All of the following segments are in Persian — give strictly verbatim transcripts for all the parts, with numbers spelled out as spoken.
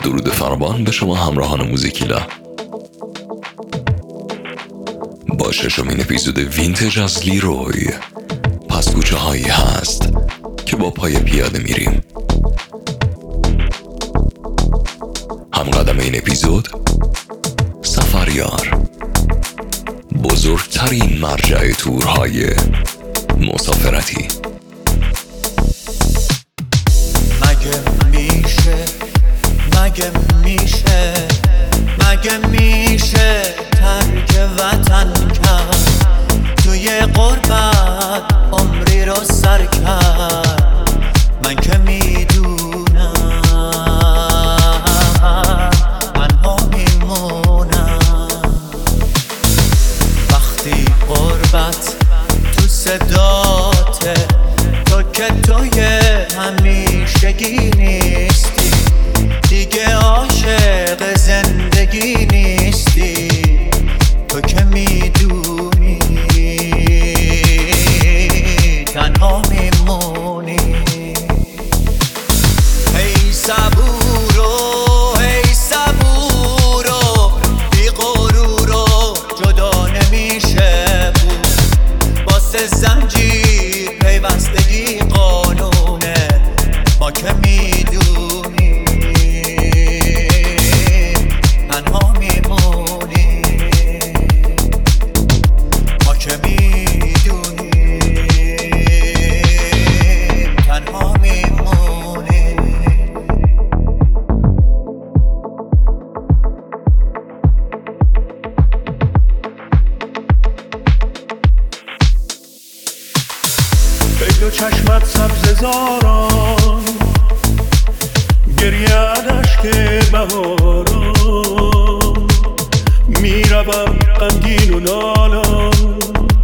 درود فراوان به شما همراهان موزیکیلا. با ششمین اپیزود وینتج از لیروی، پس کوچه هایی هست که با پای پیاده میریم. هم قدم این اپیزود سفریار، بزرگترین مرجع تورهای مسافرتی. مگه میشه مگه میشه مگه میشه ترک وطن کرد، توی غربت عمری رو سر کرد. من که میدونم منها میمونم، وقتی غربت تو صداته، تو که توی همیشگی نیستی، دیگه عاشق زندگی نیستی. تو که میدونی تنها میمونی. ای صبورو ای صبورو، بی غرورو جدا نمیشه بود. واسه زنجیر پیوستگی قانونه، ما که میدونی تنها میمونی. ما که میدونی تنها میمونی. ای دو چشمت سبز زاران، گریه اشک بهاران، میروم غمگین و نالان،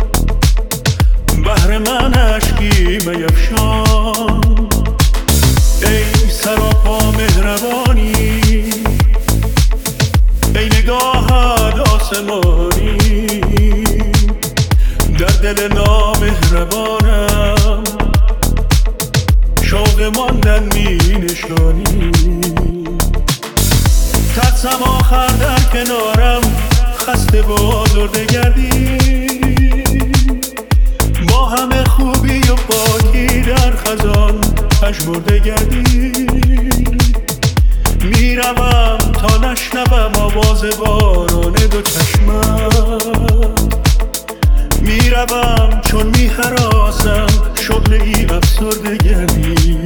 بهر من اشکی میفشان. ای سراپا مهربانی، ای نگاهت آسمانی، در دل نامهربانم شوق ماندن می نشانی. ترسم آخر در کنارم خسته و آزرده گردی، با همه خوبی و پاکی در خزان پژمرده گردی. میروم تا نشنوم آواز باران دو چشمت، میروم چون میهراسم شعله ای افسرده گردی.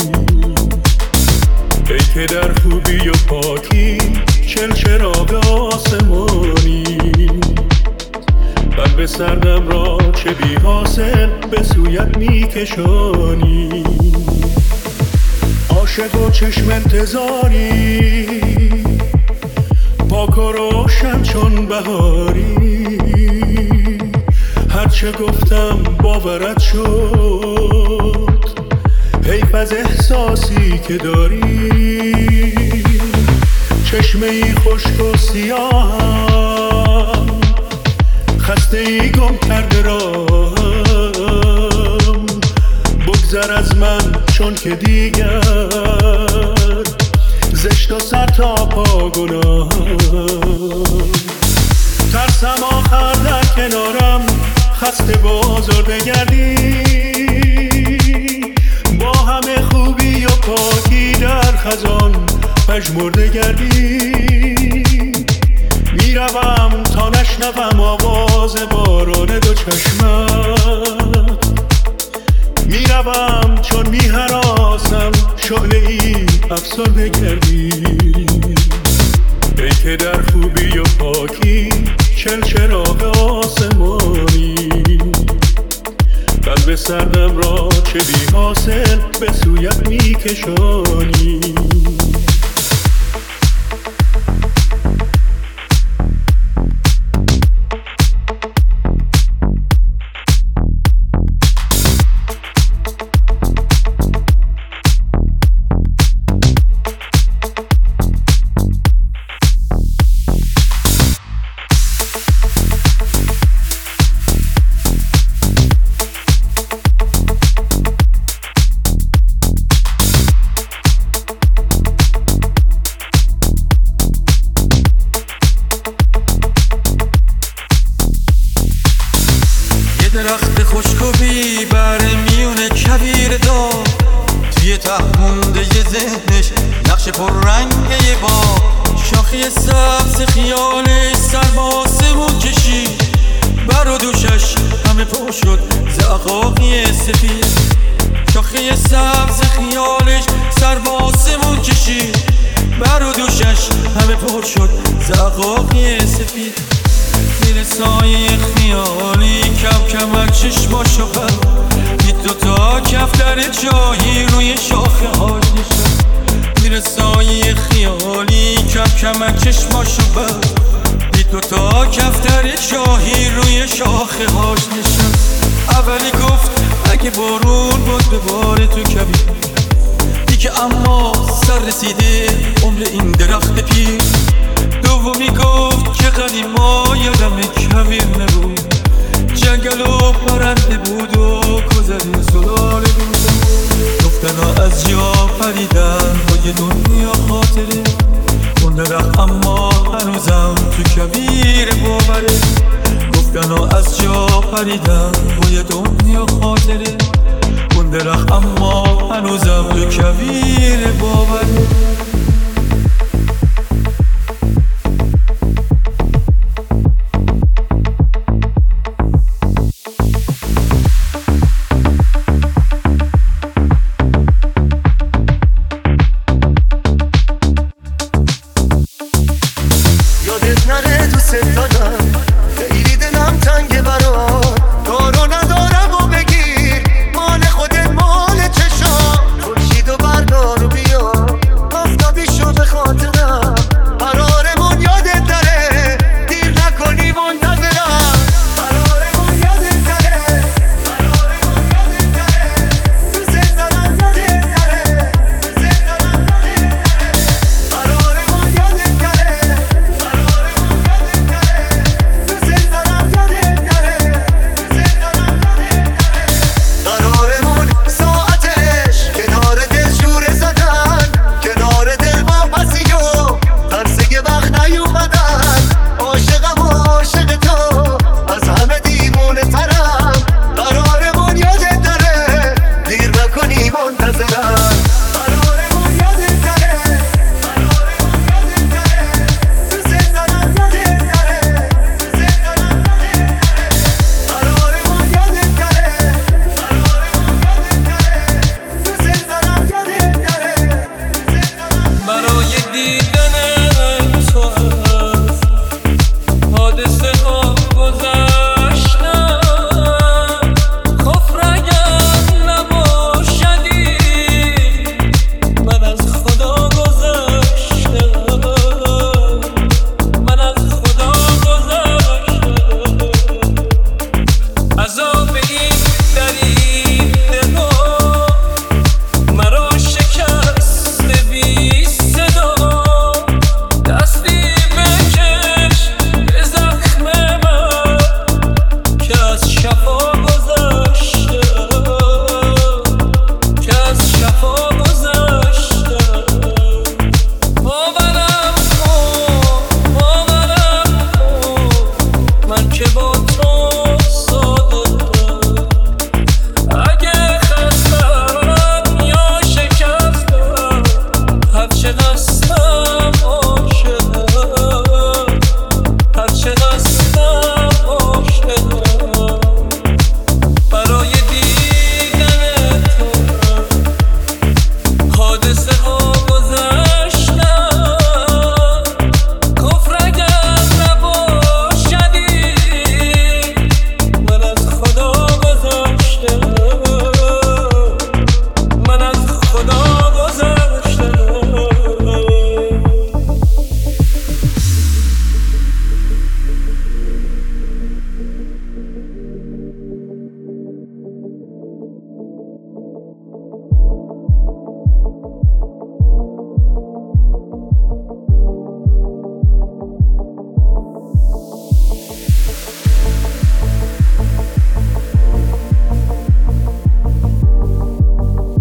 ای که در خوبی و پاکی چل چراغ آسمانی، قلب سردم را چه بی حاصل به سویت میکشانی. عاشق و چشم انتظاری، پاک و روشن چون بهاری. هرچه گفتم باورت شد، حیف از احساسی که داری. چشمه ای خشک و سیاهم، خسته ای گم کرده راهم. بگذر از من چون که دیگر زشت و سر تا پا گناهم. ترسم آخر در کنارم خسته و آزرده گردی، با همه خوبی و پاکی در خزان پژمرده گردی. میروم تا نشنوم آواز باران دو چشمت، میروم چون میهراسم شعله ای افسرده گردی. ای که در خوبی و پاکی چل چراغ آسمانی، قلب سردم را چه بی حاصل به سویت میکشانی. درخت خشک و بیبر میونه کویر دار، توی ته مونده ی ذهنش نقش پررنگ یه با شاخی سبز خیالش سر به آسمون کشید، بر و دوشش همه پر شد زعقاقی سفید. شاخی سبز خیالش سر به آسمون کشید، بر و دوشش همه پر شد زعقاقی سفید. زیر سایه خیالی کم کمک چشماشو بر دید دوتا کفتر چاهی روی شاخه هاش نشد. زیر سایه خیالی کم کمک چشماشو بر دید دوتا کفتر چاهی روی شاخه هاش نشد. اولی گفت اگه بارون بود به باره تو کبیر، دیگه اما سر رسیده عمر این درخت پیر. دومی گفت که قدیما یادم کویر نبود، جنگل و پرنده بود و گذر سلاله بود. گفتنا از جا پریدن با یه دنیا خاطره، اون درخت اما هنوزم تو کویر باوره. گفتنا از جا پریدن با یه دنیا خاطره، اون درخت اما هنوزم تو کویر باوره.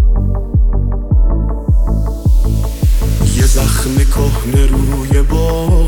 زخم کهنه روی بار